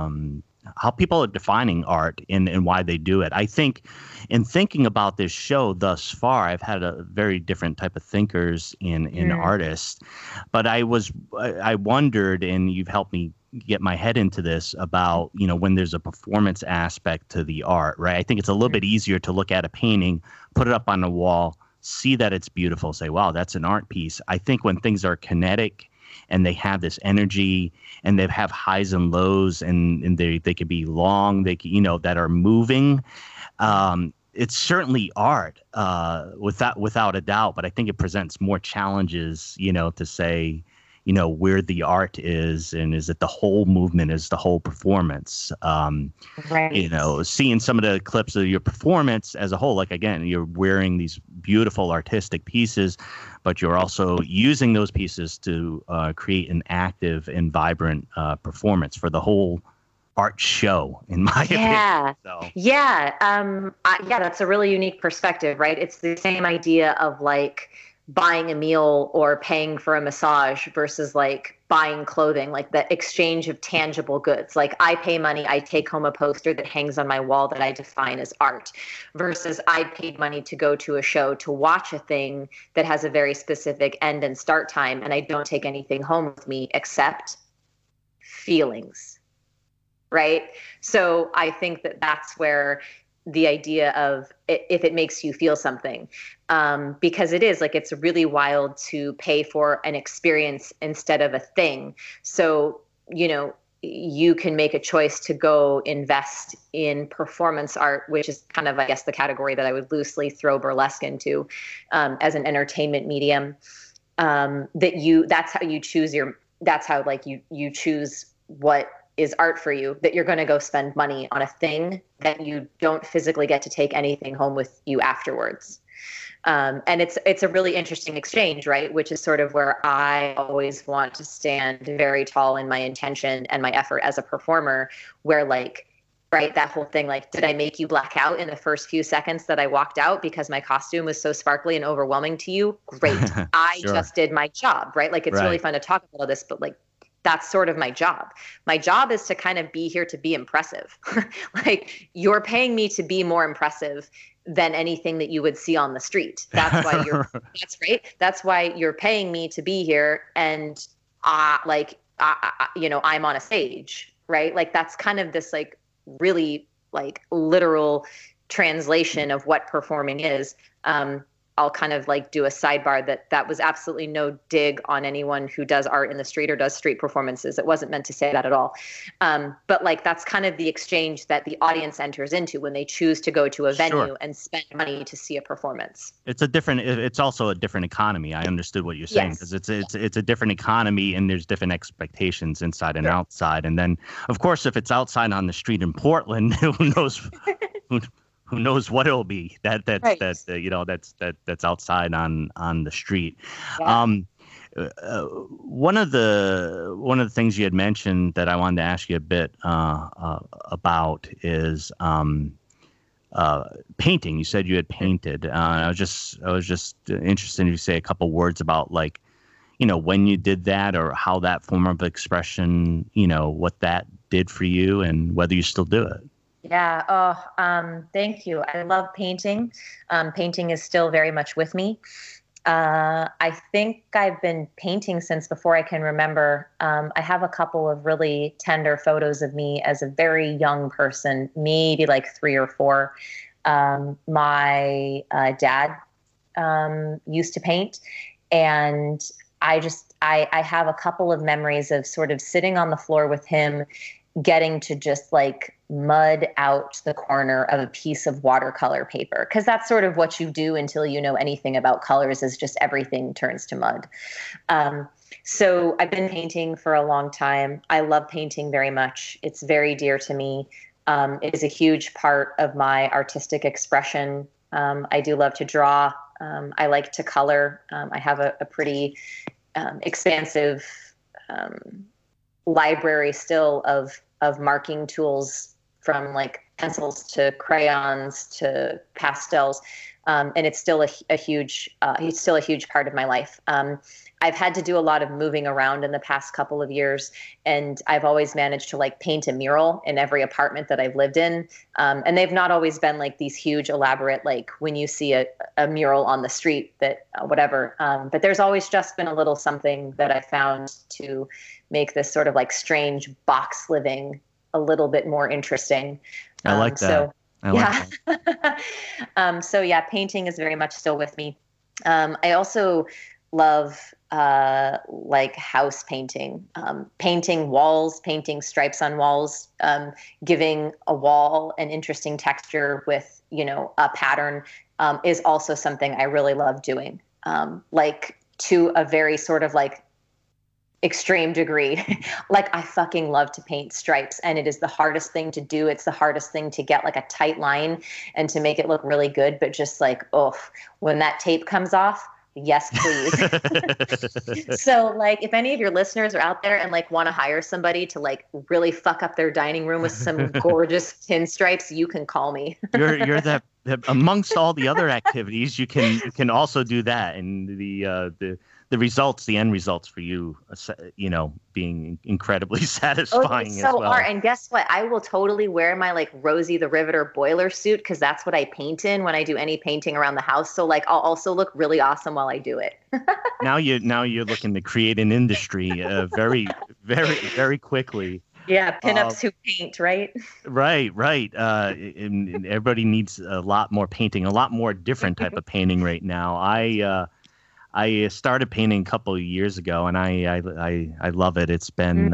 art and why they do it. I think in thinking about this show thus far, I've had a very different type of thinkers in artists, but I wondered, and you've helped me get my head into this, about, you know, when there's a performance aspect to the art, right? I think it's a little bit easier to look at a painting, put it up on the wall, see that it's beautiful, say, wow, that's an art piece. I think when things are kinetic and they have this energy and they have highs and lows, and they could be long, they could, you know, that are moving, it's certainly art, without a doubt. But I think it presents more challenges, you know, to say, you know, where the art is, and is it the whole movement, is the whole performance? Right. You know, seeing some of the clips of your performance as a whole, like, again, you're wearing these beautiful artistic pieces, but you're also using those pieces to create an active and vibrant performance for the whole art show, in my opinion. So. Yeah, that's a really unique perspective, right? It's the same idea of like buying a meal or paying for a massage versus like buying clothing, like the exchange of tangible goods. Like I pay money, I take home a poster that hangs on my wall that I define as art, versus I paid money to go to a show to watch a thing that has a very specific end and start time, and I don't take anything home with me except feelings, right? So I think that that's where the idea of if it makes you feel something, because it is like, it's really wild to pay for an experience instead of a thing. So, you know, you can make a choice to go invest in performance art, which is kind of, I guess, the category that I would loosely throw burlesque into, as an entertainment medium. That's how you choose you choose what is art for you, that you're going to go spend money on a thing that you don't physically get to take anything home with you afterwards. And it's a really interesting exchange, right? Which is sort of where I always want to stand very tall in my intention and my effort as a performer, where like, right, that whole thing, like, did I make you black out in the first few seconds that I walked out because my costume was so sparkly and overwhelming to you? Great. I just did my job, right? Like, it's really fun to talk about all this, but like, that's sort of my job. My job is to kind of be here to be impressive. Like, you're paying me to be more impressive than anything that you would see on the street. That's why that's right. That's why you're paying me to be here. And you know, I'm on a stage, right? Like, that's kind of this like really like literal translation of what performing is. I'll kind of like do a sidebar that was absolutely no dig on anyone who does art in the street or does street performances. It wasn't meant to say that at all. But like, that's kind of the exchange that the audience enters into when they choose to go to a venue and spend money to see a performance. It's also a different economy. I understood what you're saying, because it's a different economy, and there's different expectations inside and outside. And then, of course, if it's outside on the street in Portland, who knows? Who knows what it'll be? That's outside on the street. Yeah. One of the things you had mentioned that I wanted to ask you a bit about is painting. You said you had painted. I was just interested if you say a couple words about, like, you know, when you did that, or how that form of expression, you know, what that did for you, and whether you still do it. Yeah. Oh, thank you. I love painting. Painting is still very much with me. I think I've been painting since before I can remember. I have a couple of really tender photos of me as a very young person, maybe like 3 or 4. My dad used to paint, and I have a couple of memories of sort of sitting on the floor with him, getting to just like mud out the corner of a piece of watercolor paper, because that's sort of what you do until you know anything about colors, is just everything turns to mud. So I've been painting for a long time. I love painting very much. It's very dear to me. It is a huge part of my artistic expression. I do love to draw. I like to color. I have a pretty expansive library still of marking tools, from like pencils to crayons to pastels, and it's still a huge part of my life. I've had to do a lot of moving around in the past couple of years, and I've always managed to like paint a mural in every apartment that I've lived in. And they've not always been like these huge, elaborate, like when you see a mural on the street that whatever. But there's always just been a little something that I found to make this sort of like strange box living a little bit more interesting. I like that. So, like that. So yeah, painting is very much still with me. I also love like house painting, painting walls, painting stripes on walls, giving a wall an interesting texture with, a pattern, is also something I really love doing. Like to a very sort of like extreme degree. Like I fucking love to paint stripes, and it is the hardest thing to do. It's the hardest thing to get like a tight line and to make it look really good. But just like, when that tape comes off, yes, please. So like if any of your listeners are out there and like want to hire somebody to like really fuck up their dining room with some gorgeous pinstripes, you can call me. you're that amongst all the other activities, you can also do that, and the end results for you, being incredibly satisfying as well. And guess what? I will totally wear my like Rosie the Riveter boiler suit, because that's what I paint in when I do any painting around the house. So like I'll also look really awesome while I do it. Now you're looking to create an industry very, very, very quickly. Yeah, pinups who paint, right? Right. And everybody needs a lot more painting, a lot more different type of painting right now. I started painting a couple of years ago, and I love it. It's been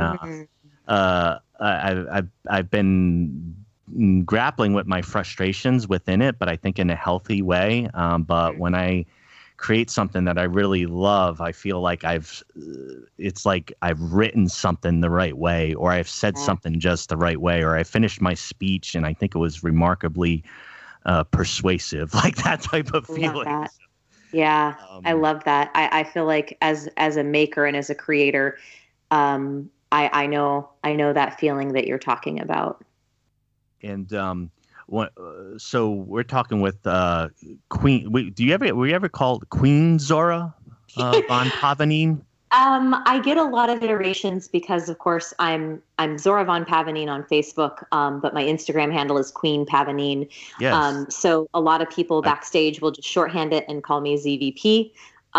I've been grappling with my frustrations within it, but I think in a healthy way. But when I create something that I really love, I feel like it's like I've written something the right way, or I've said something just the right way, or I finished my speech and I think it was remarkably persuasive, like that type of feeling. Yeah, I love that. I feel like as a maker and as a creator, I know that feeling that you're talking about. And so we're talking with Queen. Were you ever called Queen Zora von Pavanine? I get a lot of iterations because, of course, I'm Zora von Pavanine on Facebook, but my Instagram handle is Queen Pavanine. Yes. So a lot of people backstage will just shorthand it and call me ZVP.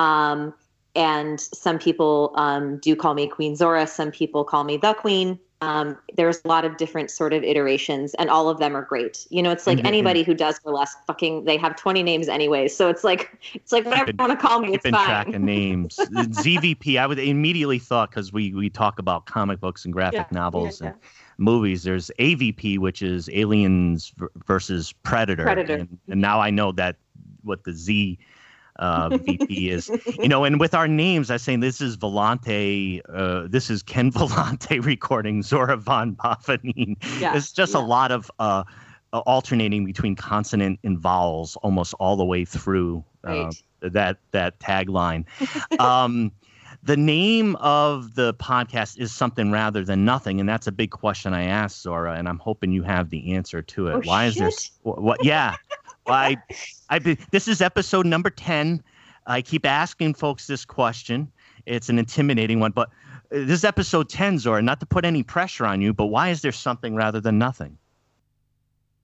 And some people do call me Queen Zora. Some people call me the Queen. There's a lot of different sort of iterations, and all of them are great. It's like anybody who does burlesque, they have 20 names anyways. So it's like whatever you want to call me, it's fine. Track of names. ZVP, I would immediately thought, because we talk about comic books and graphic novels and movies. There's AVP, which is Aliens versus Predator. And now I know that what the Z VP is, and with our names, I was saying this is Volante, this is Ken Volante recording Zora von Pavanine. It's just a lot of alternating between consonant and vowels almost all the way through that tagline. The name of the podcast is Something Rather Than Nothing, and that's a big question I asked Zora, and I'm hoping you have the answer to it. Why is this? What? Yeah. This is episode number 10. I keep asking folks this question. It's an intimidating one, but this is episode 10, Zora. Not to put any pressure on you, but why is there something rather than nothing?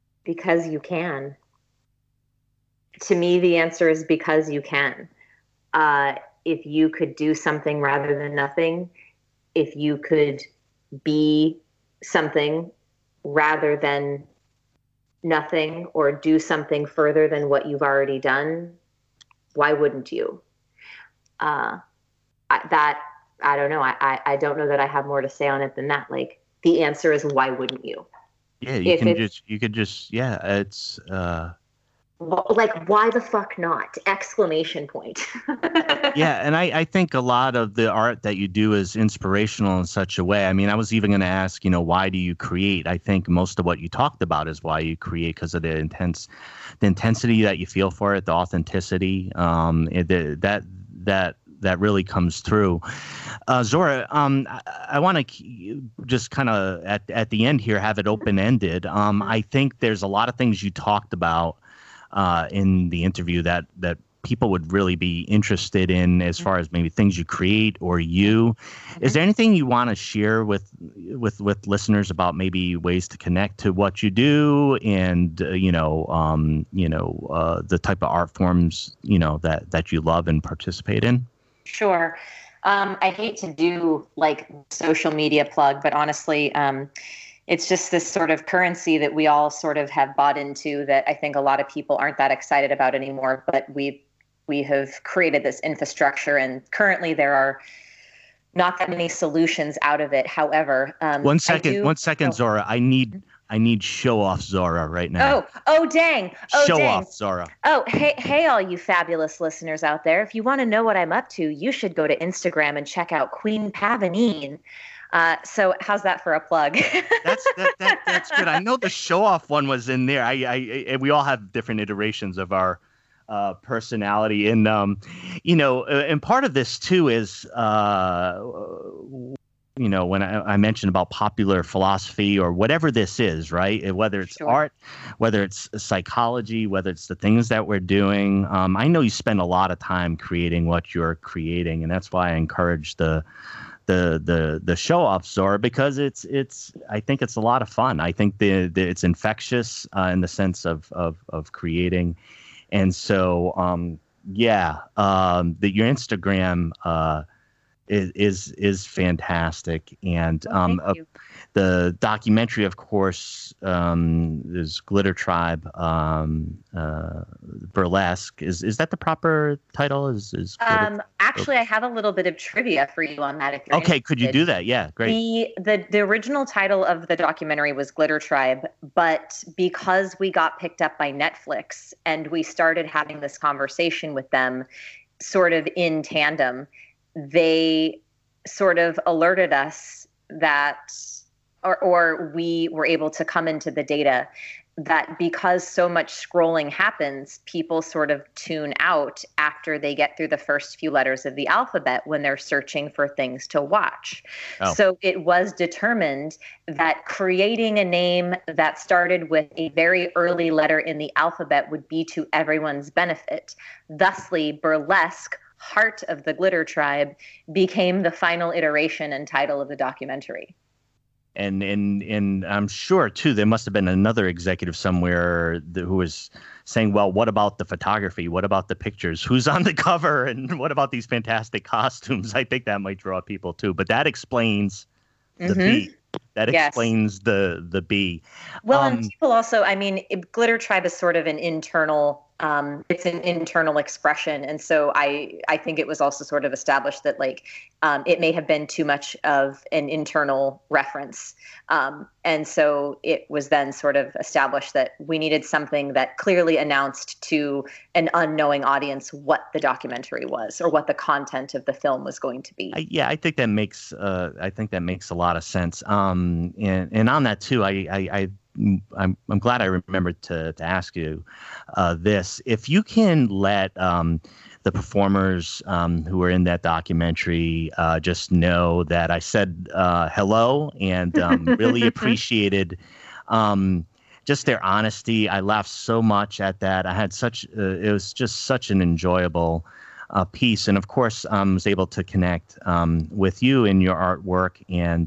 Because you can. To me, the answer is because you can. if you could do something rather than nothing, if you could be something rather than nothing, or do something further than what you've already done, why wouldn't you? I don't know. I don't know that I have more to say on it than that. Like, the answer is, why wouldn't you? Yeah, you could just, it's, like, why the fuck not? Exclamation point. Yeah, and I think a lot of the art that you do is inspirational in such a way. I mean, I was even going to ask, why do you create? I think most of what you talked about is why you create, because of the intensity that you feel for it, the authenticity, that really comes through. Zora, I want to just kind of at the end here have it open-ended. I think there's a lot of things you talked about in the interview that people would really be interested in, as far as maybe things you create or you. Is there anything you want to share with listeners about maybe ways to connect to what you do, and the type of art forms that you love and participate in? Sure. I hate to do like social media plug, but honestly, it's just this sort of currency that we all sort of have bought into that I think a lot of people aren't that excited about anymore. But we have created this infrastructure, and currently there are not that many solutions out of it. However, one second, Zora. I need show off Zora right now. Oh, dang. Show off Zora. Oh, hey, all you fabulous listeners out there. If you want to know what I'm up to, you should go to Instagram and check out Queen Pavanine. So how's that for a plug? That's good. I know the show off one was in there. We all have different iterations of our personality, and and part of this too is when I mentioned about popular philosophy or whatever this is, right? Whether it's art, whether it's psychology, whether it's the things that we're doing. I know you spend a lot of time creating what you're creating, and that's why I encourage the show off, Zora, because I think it's a lot of fun. I think it's infectious in the sense of creating, and so your Instagram is fantastic, and the documentary, of course, is Glitter Tribe, Burlesque. Is that the proper title? Actually, I have a little bit of trivia for you on that. If you're okay, could you do that? Yeah, great. The original title of the documentary was Glitter Tribe, but because we got picked up by Netflix and we started having this conversation with them, sort of in tandem, they sort of alerted us that, or we were able to come into the data that because so much scrolling happens, people sort of tune out after they get through the first few letters of the alphabet when they're searching for things to watch. Oh. So it was determined that creating a name that started with a very early letter in the alphabet would be to everyone's benefit. Thusly, Burlesque, Heart of the Glitter Tribe, became the final iteration and title of the documentary. And I'm sure too there must have been another executive somewhere who was saying, well, what about the photography? What about the pictures? Who's on the cover? And what about these fantastic costumes? I think that might draw people too. But that explains the B. That explains the B. Well, and people also, Glitter Tribe is sort of an internal, it's an internal expression. And so I think it was also sort of established that it may have been too much of an internal reference. And so it was then sort of established that we needed something that clearly announced to an unknowing audience what the documentary was or what the content of the film was going to be. I think that makes a lot of sense. And on that too, I'm glad I remembered to ask you this. If you can let the performers who were in that documentary just know that I said hello and really appreciated just their honesty. I laughed so much at that. I had it was just such an enjoyable piece. And of course, I was able to connect with you in your artwork. And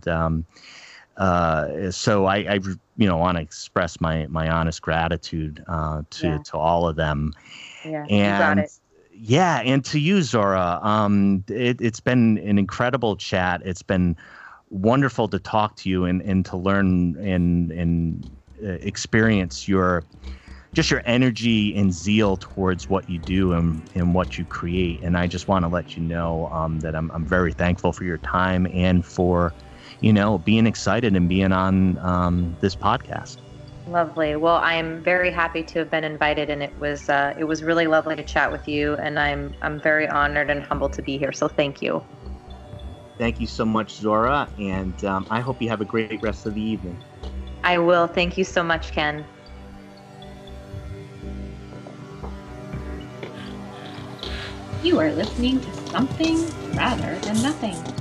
so I want to express my honest gratitude to all of them. Yeah, and you got it. Yeah, and to you, Zora, it's been an incredible chat. It's been wonderful to talk to you and to learn and experience your energy and zeal towards what you do and what you create. And I just want to let you know that I'm very thankful for your time and for, being excited and being on this podcast. Lovely. Well, I'm very happy to have been invited, and it was really lovely to chat with you. And I'm very honored and humbled to be here. So thank you. Thank you so much, Zora, and I hope you have a great rest of the evening. I will. Thank you so much, Ken. You are listening to Something Rather Than Nothing.